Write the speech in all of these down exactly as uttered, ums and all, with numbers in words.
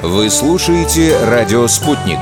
Вы слушаете «Радио Спутник».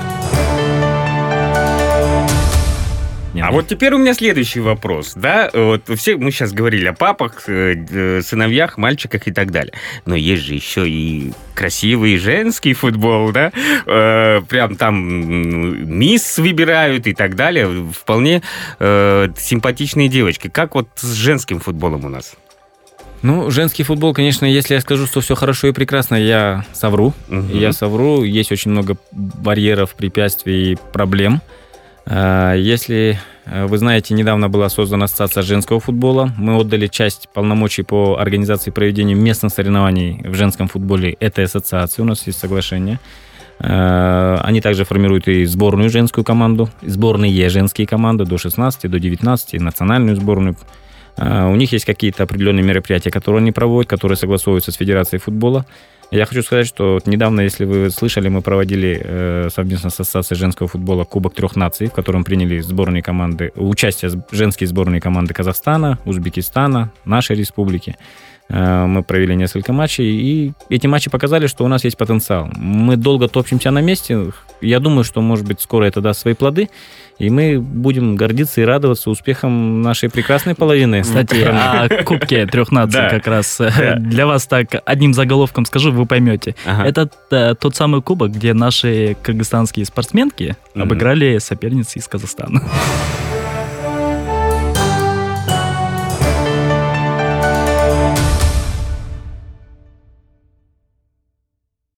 А вот теперь у меня следующий вопрос, да, вот все мы сейчас говорили о папах, сыновьях, мальчиках и так далее, но есть же еще и красивый женский футбол, да, э, прям там мисс выбирают и так далее, вполне э, симпатичные девочки. Как вот с женским футболом у нас? Ну, женский футбол, конечно, если я скажу, что все хорошо и прекрасно, я совру. Угу. Я совру, есть очень много барьеров, препятствий и проблем. Если вы знаете, недавно была создана ассоциация женского футбола. Мы отдали часть полномочий по организации и проведению местных соревнований в женском футболе этой ассоциации. У нас есть соглашение. Они также формируют и сборную женскую команду, сборные женские команды до шестнадцати, до девятнадцати, национальную сборную. У них есть какие-то определенные мероприятия, которые они проводят, которые согласуются с Федерацией футбола. Я хочу сказать, что недавно, если вы слышали, мы проводили э, совместно с Ассоциацией женского футбола Кубок трех наций, в котором приняли сборные команды, участие женские сборные команды Казахстана, Узбекистана, нашей республики. Э, мы провели несколько матчей, и эти матчи показали, что у нас есть потенциал. Мы долго топчемся на месте. Я думаю, что, может быть, скоро это даст свои плоды, и мы будем гордиться и радоваться успехам нашей прекрасной половины. Кстати, о Кубке трех наций да. как раз да. для вас так одним заголовком скажу, вы поймете. Ага. Это а, тот самый кубок, где наши кыргызстанские спортсменки mm-hmm. обыграли соперниц из Казахстана.